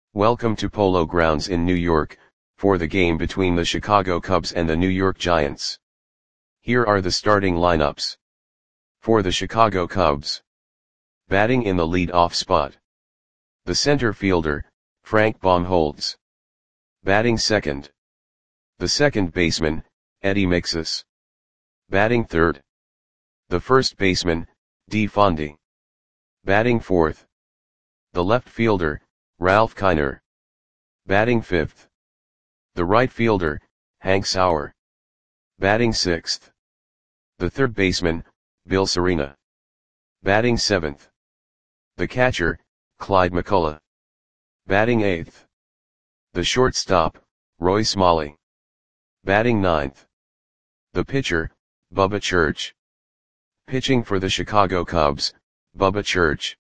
Welcome to Polo Grounds in New York, for the game between the Chicago Cubs and the New York Giants. Here are the starting lineups. For the Chicago Cubs. Batting in the lead-off spot. The center fielder, Frank Baumholtz. Batting second. The second baseman, Eddie Mixas. Batting third. The first baseman, Dee Fondy. Batting fourth. The left fielder, Ralph Kiner. Batting fifth. The right fielder, Hank Sauer. Batting sixth. The third baseman, Bill Cerina. Batting seventh. The catcher, Clyde McCullough. Batting eighth. The shortstop, Roy Smalley. Batting ninth. The pitcher, Bubba Church. Pitching for the Chicago Cubs, Bubba Church.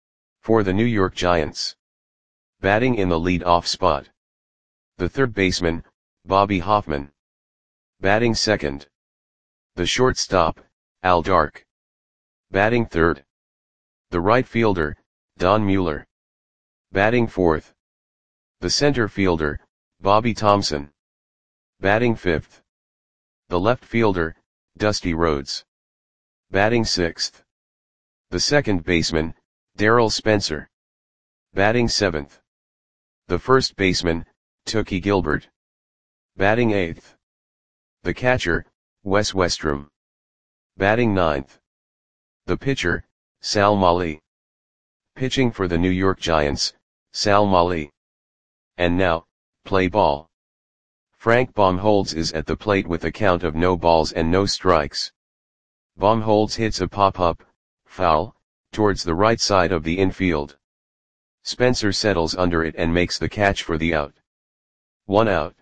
For the New York Giants. Batting in the lead-off spot. The third baseman, Bobby Hoffman. Batting second. The shortstop, Al Dark. Batting third. The right fielder, Don Mueller. Batting fourth. The center fielder, Bobby Thompson. Batting fifth. The left fielder, Dusty Rhodes. Batting sixth. The second baseman, Darryl Spencer. Batting seventh. The first baseman, Tookie Gilbert. Batting eighth. The catcher, Wes Westrum. Batting ninth. The pitcher, Sal Mali. Pitching for the New York Giants, Sal Mali. And now, play ball. Frank Baumholtz is at the plate with a count of no balls and no strikes. Baumholtz hits a pop-up, foul, towards the right side of the infield. Spencer settles under it and makes the catch for the out. 1 out.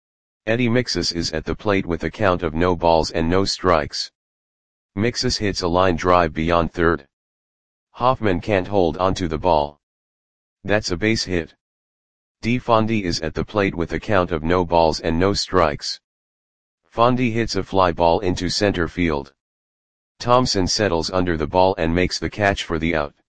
Eddie Mixas is at the plate with a count of no balls and no strikes. Mixas hits a line drive beyond third. Hoffman can't hold onto the ball. That's a base hit. Dee Fondy is at the plate with a count of no balls and no strikes. Fondy hits a fly ball into center field. Thompson settles under the ball and makes the catch for the out.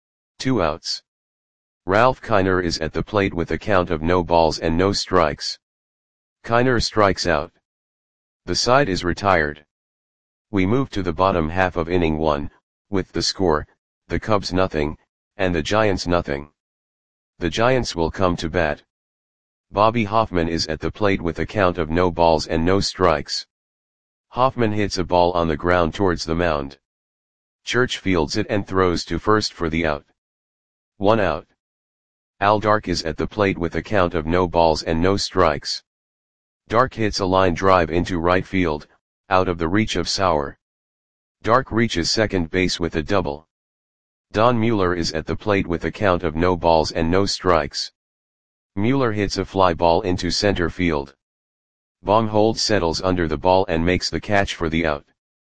2 outs. Ralph Kiner is at the plate with a count of no balls and no strikes. Kiner strikes out. The side is retired. We move to the bottom half of inning 1, with the score, the Cubs nothing, and the Giants nothing. The Giants will come to bat. Bobby Hoffman is at the plate with a count of no balls and no strikes. Hoffman hits a ball on the ground towards the mound. Church fields it and throws to first for the out. 1 out. Al Dark is at the plate with a count of no balls and no strikes. Dark hits a line drive into right field, out of the reach of Sauer. Dark reaches second base with a double. Don Mueller is at the plate with a count of no balls and no strikes. Mueller hits a fly ball into center field. Baumholtz settles under the ball and makes the catch for the out.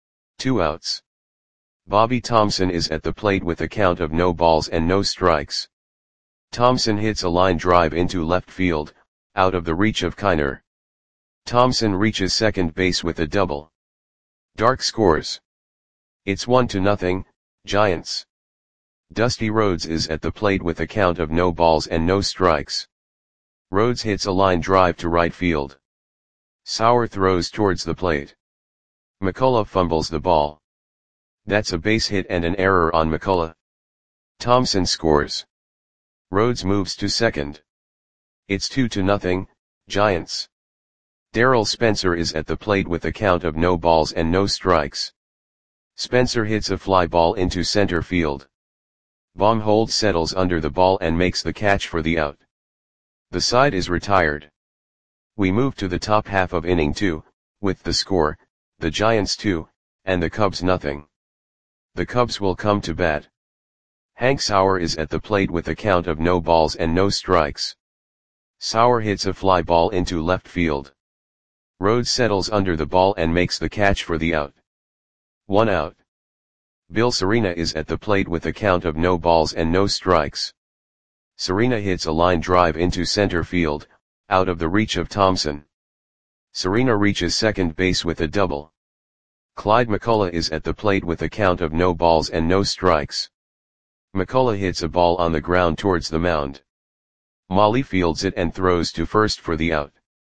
2 outs. Bobby Thompson is at the plate with a count of no balls and no strikes. Thompson hits a line drive into left field, out of the reach of Kiner. Thompson reaches second base with a double. Dark scores. It's 1-0, Giants. Dusty Rhodes is at the plate with a count of no balls and no strikes. Rhodes hits a line drive to right field. Sauer throws towards the plate. McCullough fumbles the ball. That's a base hit and an error on McCullough. Thompson scores. Rhodes moves to second. It's 2-0, Giants. Darryl Spencer is at the plate with a count of no balls and no strikes. Spencer hits a fly ball into center field. Baumholtz settles under the ball and makes the catch for the out. The side is retired. We move to the top half of inning 2, with the score, the Giants 2, and the Cubs nothing. The Cubs will come to bat. Hank Sauer is at the plate with a count of no balls and no strikes. Sauer hits a fly ball into left field. Rhodes settles under the ball and makes the catch for the out. 1 out. Bill Cerina is at the plate with a count of no balls and no strikes. Cerina hits a line drive into center field, out of the reach of Thompson. Cerina reaches second base with a double. Clyde McCullough is at the plate with a count of no balls and no strikes. McCullough hits a ball on the ground towards the mound. Molly fields it and throws to first for the out.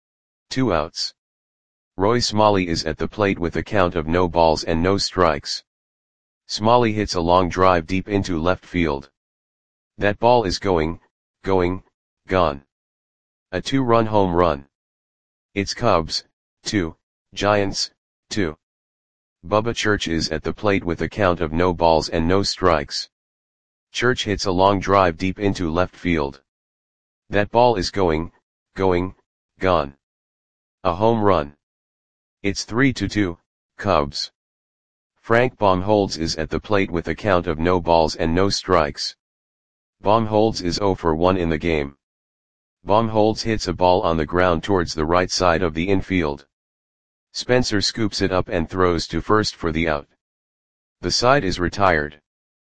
2 outs. Roy Smalley is at the plate with a count of no balls and no strikes. Smalley hits a long drive deep into left field. That ball is going, gone. A 2-run home run. It's Cubs, 2, Giants, 2. Bubba Church is at the plate with a count of no balls and no strikes. Church hits a long drive deep into left field. That ball is going, gone. A home run. It's 3-2, Cubs. Frank Baumholtz is at the plate with a count of no balls and no strikes. Baumholtz is 0 for 1 in the game. Baumholtz hits a ball on the ground towards the right side of the infield. Spencer scoops it up and throws to first for the out. The side is retired.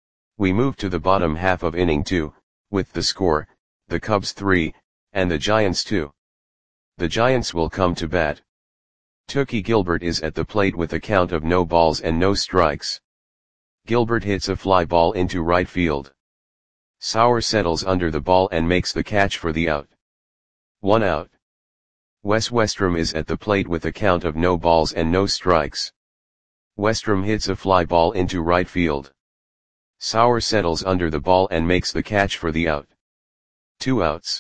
We move to the bottom half of inning 2, with the score, the Cubs 3, and the Giants 2. The Giants will come to bat. Tookie Gilbert is at the plate with a count of no balls and no strikes. Gilbert hits a fly ball into right field. Sauer settles under the ball and makes the catch for the out. 1 out. Wes Westrom is at the plate with a count of no balls and no strikes. Westrom hits a fly ball into right field. Sauer settles under the ball and makes the catch for the out. 2 outs.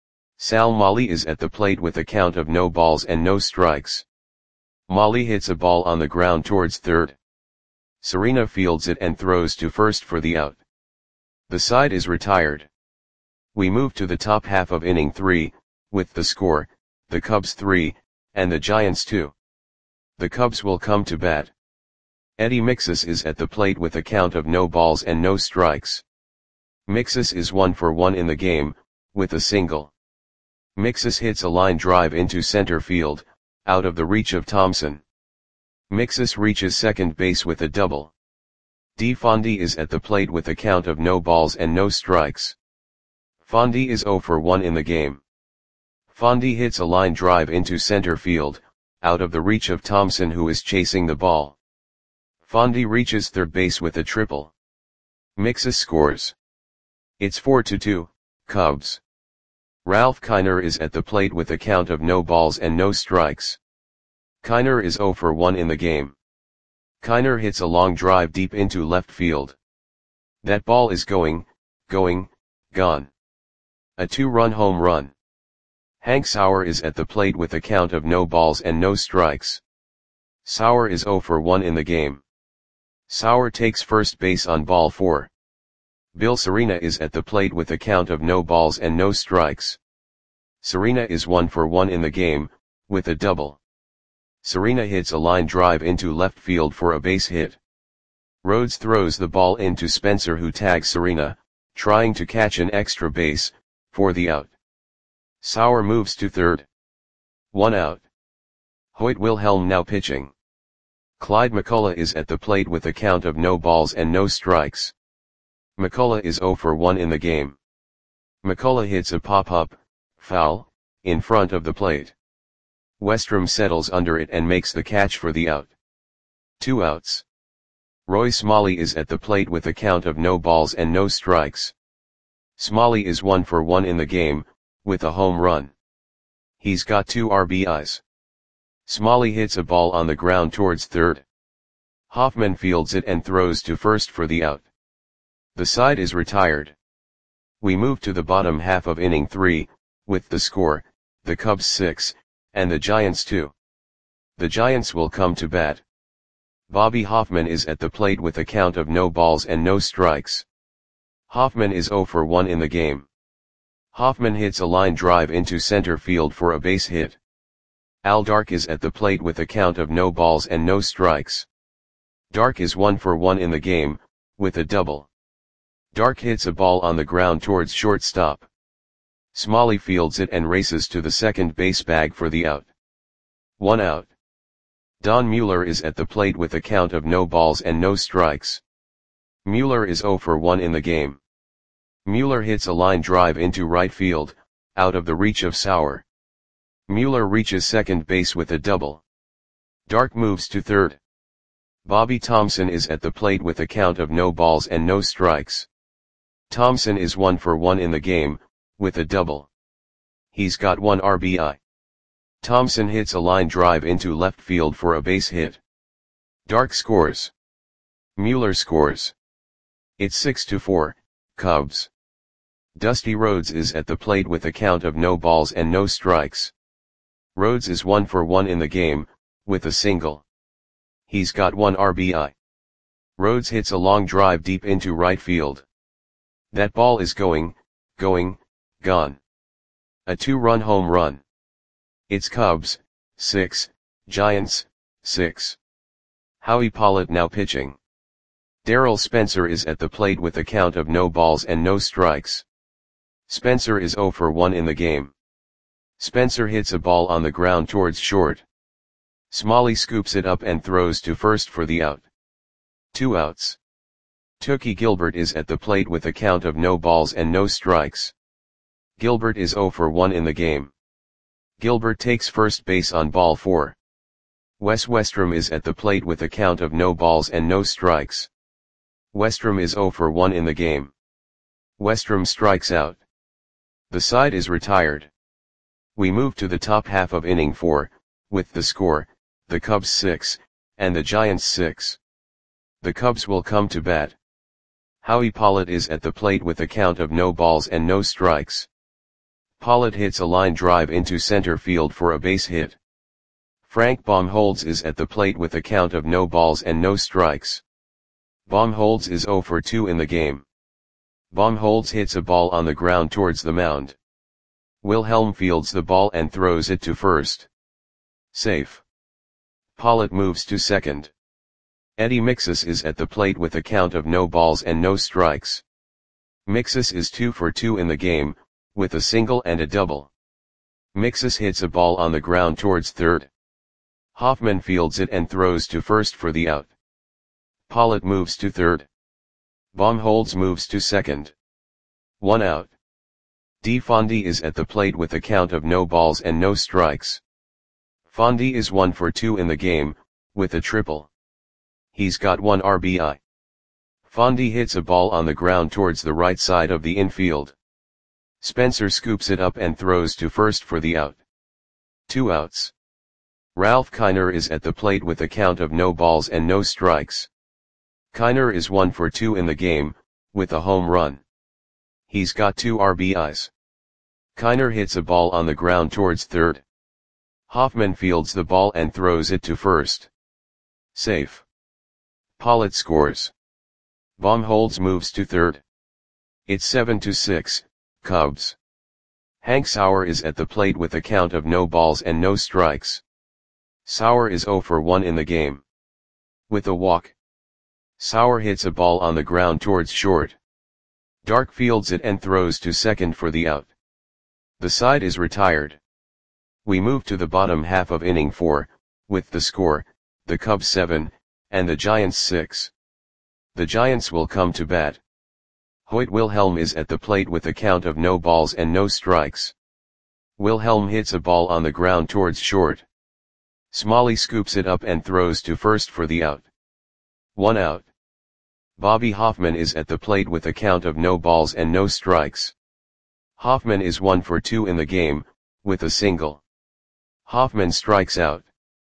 Sal Molly is at the plate with a count of no balls and no strikes. Molly hits a ball on the ground towards third. Serena fields it and throws to first for the out. The side is retired. We move to the top half of inning 3, with the score, the Cubs 3, and the Giants 2. The Cubs will come to bat. Eddie Mixus is at the plate with a count of no balls and no strikes. Mixus is 1 for 1 in the game, with a single. Mixus hits a line drive into center field, out of the reach of Thompson. Mixus reaches second base with a double. D. Fondy is at the plate with a count of no balls and no strikes. Fondy is 0 for 1 in the game. Fondy hits a line drive into center field, out of the reach of Thompson who is chasing the ball. Fondy reaches third base with a triple. Mixus scores. It's 4-2, Cubs. Ralph Kiner is at the plate with a count of no balls and no strikes. Kiner is 0 for 1 in the game. Kiner hits a long drive deep into left field. That ball is going, gone. A 2-run home run. Hank Sauer is at the plate with a count of no balls and no strikes. Sauer is 0 for 1 in the game. Sauer takes first base on ball 4. Bill Serena is at the plate with a count of no balls and no strikes. Serena is 1 for 1 in the game, with a double. Serena hits a line drive into left field for a base hit. Rhodes throws the ball into Spencer who tags Serena, trying to catch an extra base, for the out. Sauer moves to third. 1 out. Hoyt Wilhelm now pitching. Clyde McCullough is at the plate with a count of no balls and no strikes. McCullough is 0 for 1 in the game. McCullough hits a pop-up, foul, in front of the plate. Westrom settles under it and makes the catch for the out. 2 outs. Roy Smalley is at the plate with a count of no balls and no strikes. Smalley is 1 for 1 in the game, with a home run. He's got 2 RBIs. Smalley hits a ball on the ground towards third. Hoffman fields it and throws to first for the out. The side is retired. We move to the bottom half of inning 3, with the score, the Cubs 6, and the Giants 2. The Giants will come to bat. Bobby Hoffman is at the plate with a count of no balls and no strikes. Hoffman is 0 for 1 in the game. Hoffman hits a line drive into center field for a base hit. Al Dark is at the plate with a count of no balls and no strikes. Dark is 1 for 1 in the game, with a double. Dark hits a ball on the ground towards shortstop. Smalley fields it and races to the second base bag for the out. 1 out. Don Mueller is at the plate with a count of no balls and no strikes. Mueller is 0 for 1 in the game. Mueller hits a line drive into right field, out of the reach of Sauer. Mueller reaches second base with a double. Dark moves to third. Bobby Thompson is at the plate with a count of no balls and no strikes. Thompson is 1 for 1 in the game, with a double. He's got 1 RBI. Thompson hits a line drive into left field for a base hit. Dark scores. Mueller scores. It's 6-4, Cubs. Dusty Rhodes is at the plate with a count of no balls and no strikes. Rhodes is 1 for 1 in the game, with a single. He's got 1 RBI. Rhodes hits a long drive deep into right field. That ball is going, gone. A 2-run home run. It's Cubs, 6, Giants, 6. Howie Pollitt now pitching. Darryl Spencer is at the plate with a count of no balls and no strikes. Spencer is 0 for 1 in the game. Spencer hits a ball on the ground towards short. Smalley scoops it up and throws to first for the out. 2 outs. Tookie Gilbert is at the plate with a count of no balls and no strikes. Gilbert is 0 for 1 in the game. Gilbert takes first base on ball 4. Wes Westrom is at the plate with a count of no balls and no strikes. Westrom is 0 for 1 in the game. Westrom strikes out. The side is retired. We move to the top half of inning 4, with the score, the Cubs 6, and the Giants 6. The Cubs will come to bat. Howie Pollitt is at the plate with a count of no balls and no strikes. Pollitt hits a line drive into center field for a base hit. Frank Baumholtz is at the plate with a count of no balls and no strikes. Baumholtz is 0 for 2 in the game. Baumholtz hits a ball on the ground towards the mound. Wilhelm fields the ball and throws it to first. Safe. Pollitt moves to second. Eddie Mixus is at the plate with a count of no balls and no strikes. Mixus is 2 for 2 in the game, with a single and a double. Mixus hits a ball on the ground towards third. Hoffman fields it and throws to first for the out. Pollitt moves to third. Baumholtz moves to second. 1 out. DeFondy is at the plate with a count of no balls and no strikes. Fondy is 1 for 2 in the game, with a triple. He's got 1 RBI. Fondy hits a ball on the ground towards the right side of the infield. Spencer scoops it up and throws to first for the out. 2 outs. Ralph Kiner is at the plate with a count of no balls and no strikes. Kiner is 1 for 2 in the game, with a home run. He's got 2 RBIs. Kiner hits a ball on the ground towards third. Hoffman fields the ball and throws it to first. Safe. Pollitt scores. Baumholtz moves to third. It's 7-6, Cubs. Hank Sauer is at the plate with a count of no balls and no strikes. Sauer is 0 for 1 in the game. With a walk. Sauer hits a ball on the ground towards short. Dark fields it and throws to second for the out. The side is retired. We move to the bottom half of inning 4, with the score, the Cubs 7, and the Giants 6. The Giants will come to bat. Hoyt Wilhelm is at the plate with a count of no balls and no strikes. Wilhelm hits a ball on the ground towards short. Smalley scoops it up and throws to first for the out. 1 out. Bobby Hoffman is at the plate with a count of no balls and no strikes. Hoffman is 1 for 2 in the game, with a single. Hoffman strikes out.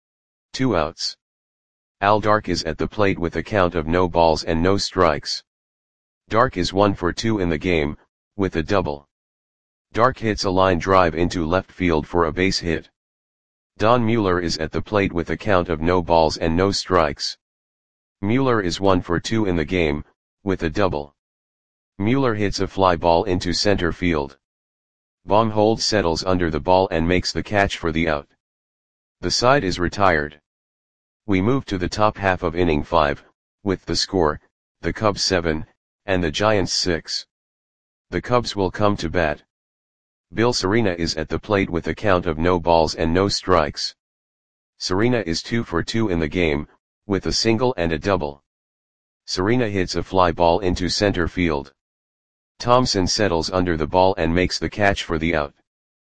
2 outs. Al Dark is at the plate with a count of no balls and no strikes. Dark is 1 for 2 in the game, with a double. Dark hits a line drive into left field for a base hit. Don Mueller is at the plate with a count of no balls and no strikes. Mueller is 1 for 2 in the game, with a double. Mueller hits a fly ball into center field. Baumholtz settles under the ball and makes the catch for the out. The side is retired. We move to the top half of inning 5, with the score, the Cubs 7, and the Giants 6. The Cubs will come to bat. Bill Serena is at the plate with a count of no balls and no strikes. Serena is 2 for 2 in the game, with a single and a double. Serena hits a fly ball into center field. Thompson settles under the ball and makes the catch for the out.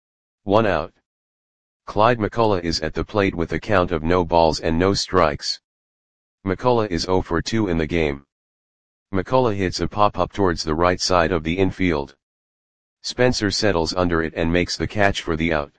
1 out. Clyde McCullough is at the plate with a count of no balls and no strikes. McCullough is 0 for 2 in the game. McCullough hits a pop-up towards the right side of the infield. Spencer settles under it and makes the catch for the out.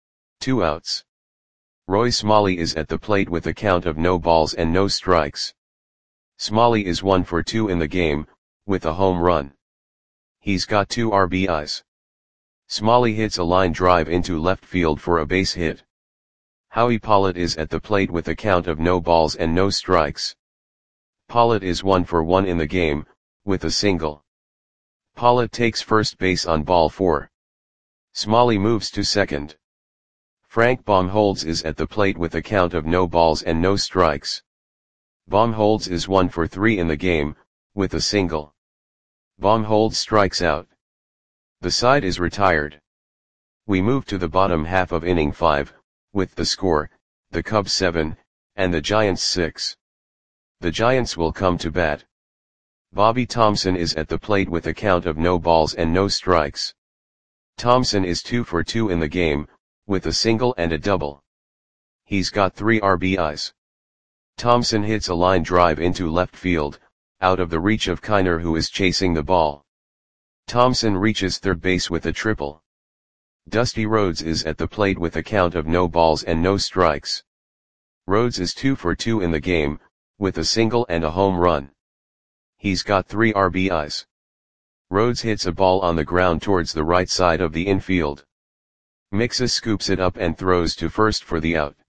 2 outs. Roy Smalley is at the plate with a count of no balls and no strikes. Smalley is 1 for 2 in the game, with a home run. He's got 2 RBIs. Smalley hits a line drive into left field for a base hit. Howie Pollitt is at the plate with a count of no balls and no strikes. Pollitt is 1 for 1 in the game, with a single. Pollitt takes first base on ball 4. Smalley moves to second. Frank Baumholtz is at the plate with a count of no balls and no strikes. Baumholtz is 1 for 3 in the game, with a single. Baumholtz strikes out. The side is retired. We move to the bottom half of inning 5, with the score, the Cubs 7, and the Giants 6. The Giants will come to bat. Bobby Thomson is at the plate with a count of no balls and no strikes. Thomson is 2 for 2 in the game, with a single and a double. He's got 3 RBIs. Thomson hits a line drive into left field, out of the reach of Kiner, who is chasing the ball. Thomson reaches third base with a triple. Dusty Rhodes is at the plate with a count of no balls and no strikes. Rhodes is 2 for 2 in the game, with a single and a home run. He's got 3 RBIs. Rhodes hits a ball on the ground towards the right side of the infield. Mixus scoops it up and throws to first for the out.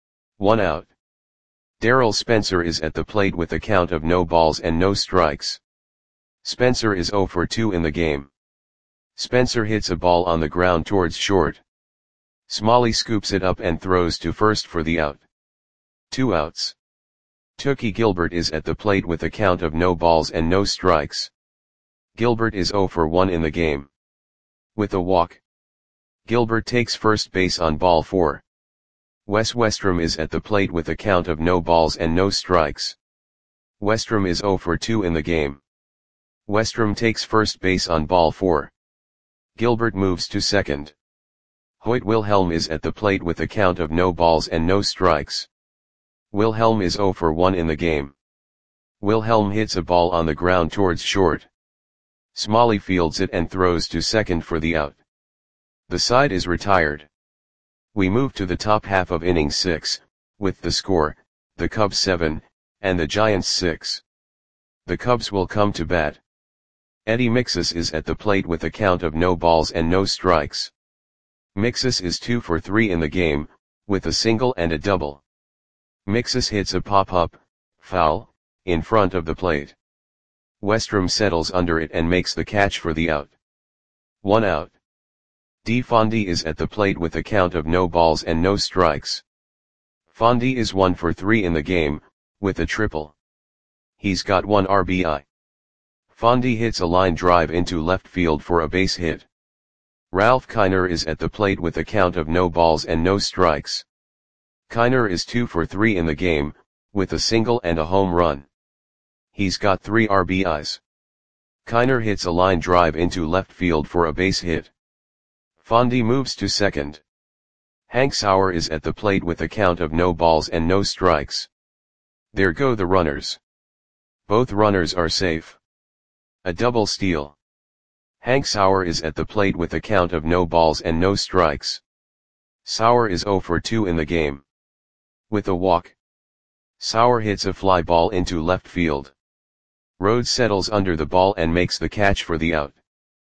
1 out. Darryl Spencer is at the plate with a count of no balls and no strikes. Spencer is 0 for 2 in the game. Spencer hits a ball on the ground towards short. Smalley scoops it up and throws to first for the out. 2 outs. Tookie Gilbert is at the plate with a count of no balls and no strikes. Gilbert is 0 for 1 in the game. With a walk. Gilbert takes first base on ball 4. Wes Westrom is at the plate with a count of no balls and no strikes. Westrom is 0 for 2 in the game. Westrom takes first base on ball 4. Gilbert moves to second. Hoyt Wilhelm is at the plate with a count of no balls and no strikes. Wilhelm is 0 for 1 in the game. Wilhelm hits a ball on the ground towards short. Smalley fields it and throws to second for the out. The side is retired. We move to the top half of inning 6, with the score, the Cubs 7, and the Giants 6. The Cubs will come to bat. Eddie Mixus is at the plate with a count of no balls and no strikes. Mixus is 2 for 3 in the game, with a single and a double. Mixus hits a pop-up, foul, in front of the plate. Westrom settles under it and makes the catch for the out. 1 out. D. Fondy is at the plate with a count of no balls and no strikes. Fondy is 1 for 3 in the game, with a triple. He's got 1 RBI. Fondy hits a line drive into left field for a base hit. Ralph Kiner is at the plate with a count of no balls and no strikes. Kiner is 2 for 3 in the game, with a single and a home run. He's got 3 RBIs. Kiner hits a line drive into left field for a base hit. Fondy moves to second. Hank Sauer is at the plate with a count of no balls and no strikes. There go the runners. Both runners are safe. A double steal. Hank Sauer is at the plate with a count of no balls and no strikes. Sauer is 0 for 2 in the game. With a walk. Sauer hits a fly ball into left field. Rhodes settles under the ball and makes the catch for the out.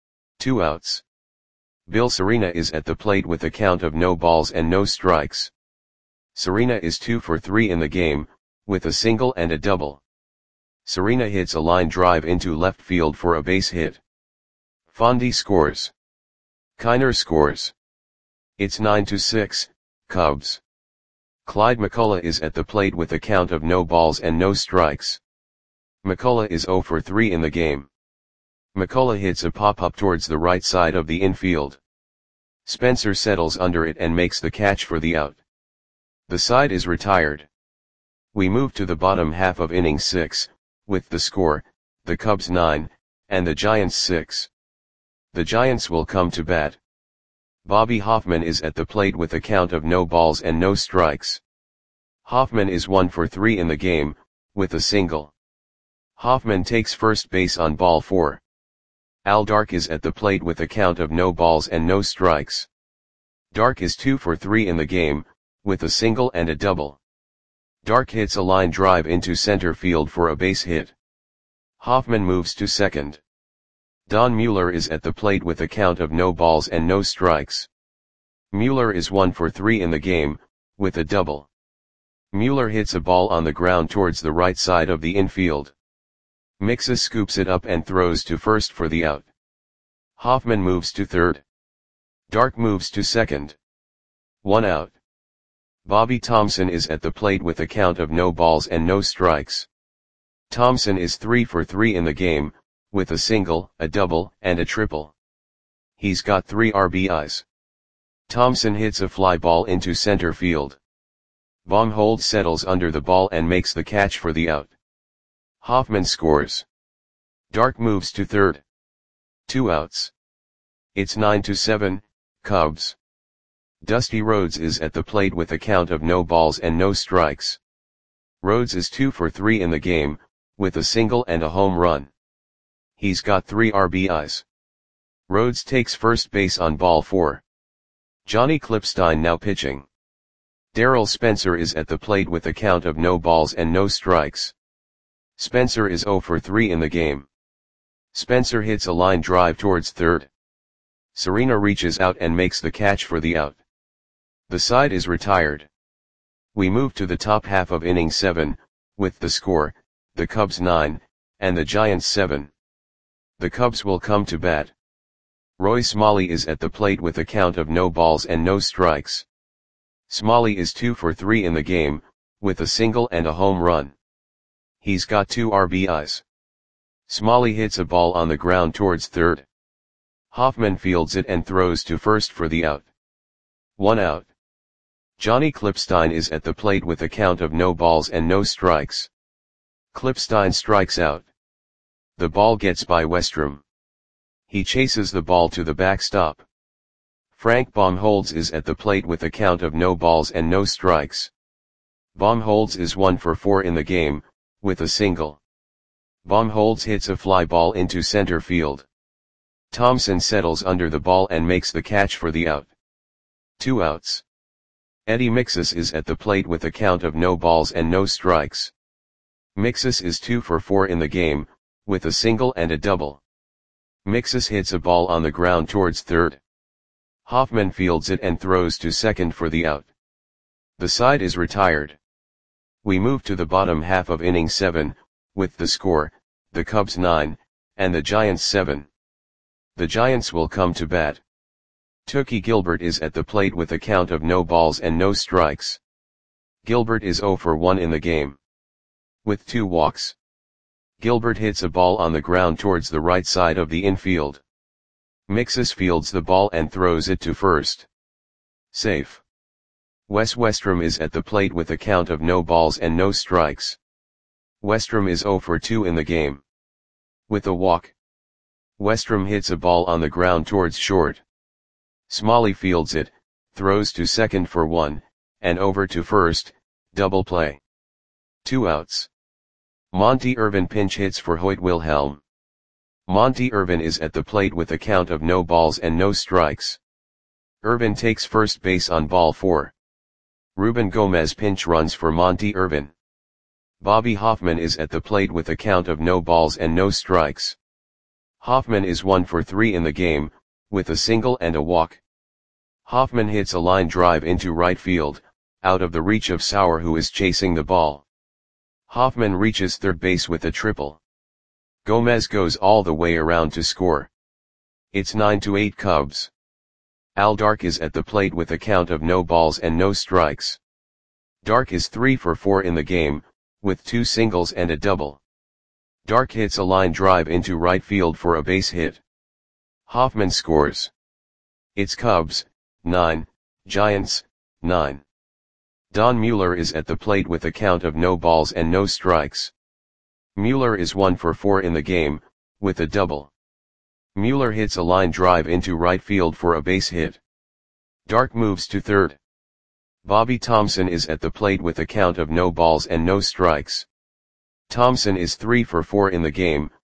2 outs. Bill Serena is at the plate with a count of no balls and no strikes. Serena is 2 for 3 in the game, with a single and a double. Serena hits a line drive into left field for a base hit. Fondy scores. Kiner scores. It's 9-6, Cubs. Clyde McCullough is at the plate with a count of no balls and no strikes. McCullough is 0 for 3 in the game. McCullough hits a pop-up towards the right side of the infield. Spencer settles under it and makes the catch for the out. The side is retired. We move to the bottom half of inning 6, with the score, the Cubs 9, and the Giants 6. The Giants will come to bat. Bobby Hoffman is at the plate with a count of no balls and no strikes. Hoffman is 1 for 3 in the game, with a single. Hoffman takes first base on ball 4. Al Dark is at the plate with a count of no balls and no strikes. Dark is 2 for 3 in the game, with a single and a double. Dark hits a line drive into center field for a base hit. Hoffman moves to second. Don Mueller is at the plate with a count of no balls and no strikes. Mueller is 1 for 3 in the game, with a double. Mueller hits a ball on the ground towards the right side of the infield. Mixes scoops it up and throws to first for the out. Hoffman moves to third. Dark moves to second. 1 out. Bobby Thomson is at the plate with a count of no balls and no strikes. Thomson is 3 for 3 in the game, with a single, a double, and a triple. He's got 3 RBIs. Thomson hits a fly ball into center field. Baumholtz settles under the ball and makes the catch for the out. Hoffman scores. Dark moves to third. 2 outs. It's 9-7, Cubs. Dusty Rhodes is at the plate with a count of no balls and no strikes. Rhodes is 2 for 3 in the game, with a single and a home run. He's got 3 RBIs. Rhodes takes first base on ball 4. Johnny Klipstein now pitching. Darryl Spencer is at the plate with a count of no balls and no strikes. Spencer is 0 for 3 in the game. Spencer hits a line drive towards third. Serena reaches out and makes the catch for the out. The side is retired. We move to the top half of inning 7, with the score, the Cubs 9, and the Giants 7. The Cubs will come to bat. Roy Smalley is at the plate with a count of no balls and no strikes. Smalley is 2 for 3 in the game, with a single and a home run. He's got 2 RBIs. Smalley hits a ball on the ground towards third. Hoffman fields it and throws to first for the out. 1 out. Johnny Klipstein is at the plate with a count of no balls and no strikes. Klipstein strikes out. The ball gets by Westrom. He chases the ball to the backstop. Frank Baumholtz is at the plate with a count of no balls and no strikes. Baumholtz is 1 for 4 in the game, with a single. Baumholtz hits a fly ball into center field. Thomson settles under the ball and makes the catch for the out. 2 outs. Eddie Mixes is at the plate with a count of no balls and no strikes. Mixes is 2 for 4 in the game, with a single and a double. Mixes hits a ball on the ground towards third. Hoffman fields it and throws to second for the out. The side is retired. We move to the bottom half of inning 7, with the score, the Cubs 9, and the Giants 7. The Giants will come to bat. Tookie Gilbert is at the plate with a count of no balls and no strikes. Gilbert is 0 for 1 in the game. With 2 walks. Gilbert hits a ball on the ground towards the right side of the infield. Mixes fields the ball and throws it to first. Safe. Wes Westrom is at the plate with a count of no balls and no strikes. Westrom is 0 for 2 in the game. With a walk. Westrom hits a ball on the ground towards short. Smalley fields it, throws to second for 1, and over to first, double play. 2 outs. Monty Irvin pinch hits for Hoyt Wilhelm. Monty Irvin is at the plate with a count of no balls and no strikes. Irvin takes first base on ball 4. Ruben Gomez pinch runs for Monty Irvin. Bobby Hoffman is at the plate with a count of no balls and no strikes. Hoffman is 1 for 3 in the game, with a single and a walk. Hoffman hits a line drive into right field, out of the reach of Sauer, who is chasing the ball. Hoffman reaches third base with a triple. Gomez goes all the way around to score. It's 9-8 Cubs. Al Dark is at the plate with a count of no balls and no strikes. Dark is 3 for 4 in the game, with 2 singles and a double. Dark hits a line drive into right field for a base hit. Hoffman scores. It's Cubs, 9, Giants, 9. Don Mueller is at the plate with a count of no balls and no strikes. Mueller is 1 for 4 in the game, with a double. Mueller hits a line drive into right field for a base hit. Dark moves to third. Bobby Thomson is at the plate with a count of no balls and no strikes. Thomson is 3 for 4 in the game,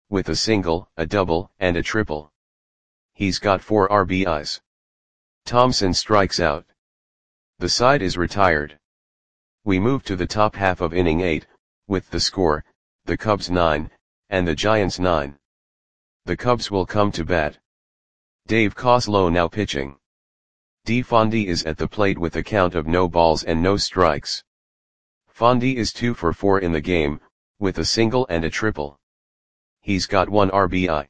with a single, a double, and a triple. He's got 4 RBIs. Thomson strikes out. The side is retired. We move to the top half of inning 8, with the score, the Cubs 9, and the Giants 9. The Cubs will come to bat. Dave Coslow now pitching. D. Fondy is at the plate with a count of no balls and no strikes. Fondy is 2 for 4 in the game, with a single and a triple. He's got 1 RBI.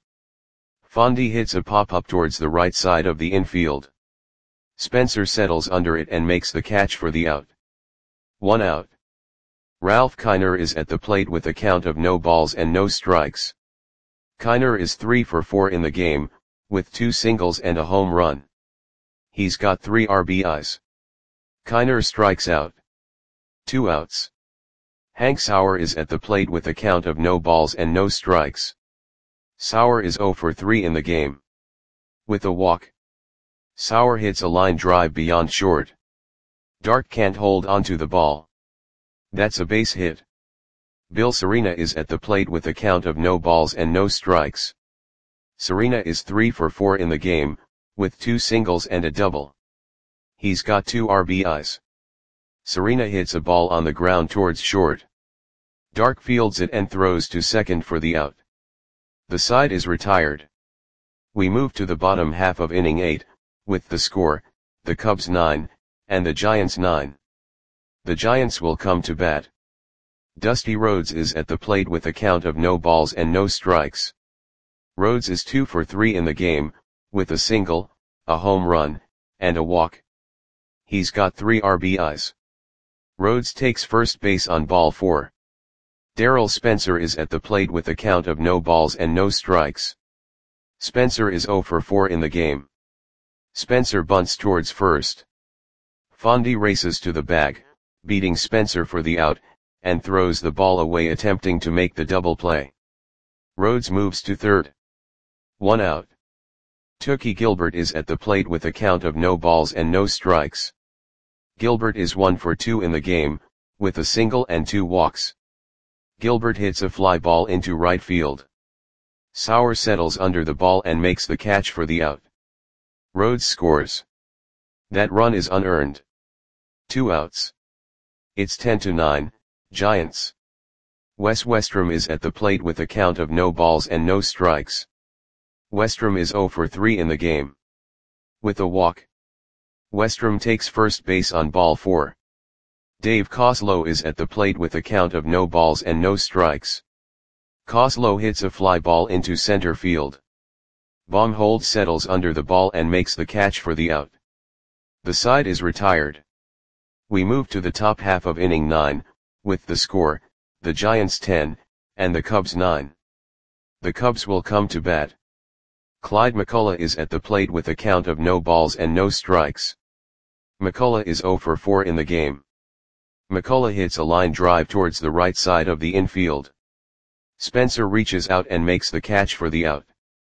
Fondy hits a pop-up towards the right side of the infield. Spencer settles under it and makes the catch for the out. 1 out. Ralph Kiner is at the plate with a count of no balls and no strikes. Kiner is 3 for 4 in the game, with 2 singles and a home run. He's got 3 RBIs. Kiner strikes out. 2 outs. Hank Sauer is at the plate with a count of no balls and no strikes. Sauer is 0 for 3 in the game. With a walk. Sauer hits a line drive beyond short. Dart can't hold onto the ball. That's a base hit. Bill Serena is at the plate with a count of no balls and no strikes. Serena is 3 for 4 in the game, with 2 singles and a double. He's got 2 RBIs. Serena hits a ball on the ground towards short. Dart fields it and throws to second for the out. The side is retired. We move to the bottom half of inning 8, with the score, the Cubs 9, and the Giants 9. The Giants will come to bat. Dusty Rhodes is at the plate with a count of no balls and no strikes. Rhodes is 2 for 3 in the game, with a single, a home run, and a walk. He's got 3 RBIs. Rhodes takes first base on ball 4. Darryl Spencer is at the plate with a count of no balls and no strikes. Spencer is 0 for 4 in the game. Spencer bunts towards first. Fondy races to the bag, beating Spencer for the out, and throws the ball away attempting to make the double play. Rhodes moves to third. 1 out. Tookie Gilbert is at the plate with a count of no balls and no strikes. Gilbert is 1 for 2 in the game, with a single and 2 walks. Gilbert hits a fly ball into right field. Sauer settles under the ball and makes the catch for the out. Rhodes scores. That run is unearned. 2 outs. It's 10-9, Giants. Wes Westrom is at the plate with a count of no balls and no strikes. Westrom is 0 for 3 in the game. With a walk. Westrom takes first base on ball 4. Dave Coslow is at the plate with a count of no balls and no strikes. Coslow hits a fly ball into center field. Baumholtz settles under the ball and makes the catch for the out. The side is retired. We move to the top half of inning 9, with the score, the Giants 10, and the Cubs 9. The Cubs will come to bat. Clyde McCullough is at the plate with a count of no balls and no strikes. McCullough is 0 for 4 in the game. McCullough hits a line drive towards the right side of the infield. Spencer reaches out and makes the catch for the out.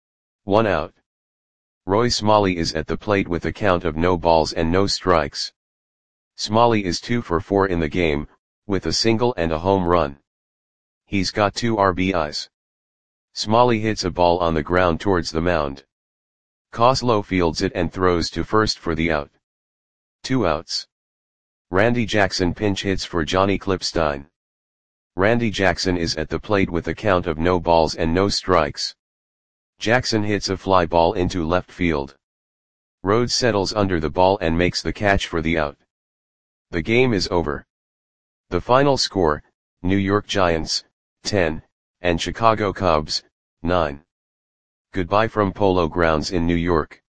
1 out. Roy Smalley is at the plate with a count of no balls and no strikes. Smalley is 2 for 4 in the game, with a single and a home run. He's got 2 RBIs. Smalley hits a ball on the ground towards the mound. Coslow fields it and throws to first for the out. 2 outs. Randy Jackson pinch hits for Johnny Klippstein. Randy Jackson is at the plate with a count of no balls and no strikes. Jackson hits a fly ball into left field. Rhodes settles under the ball and makes the catch for the out. The game is over. The final score, New York Giants, 10, and Chicago Cubs, 9. Goodbye from Polo Grounds in New York.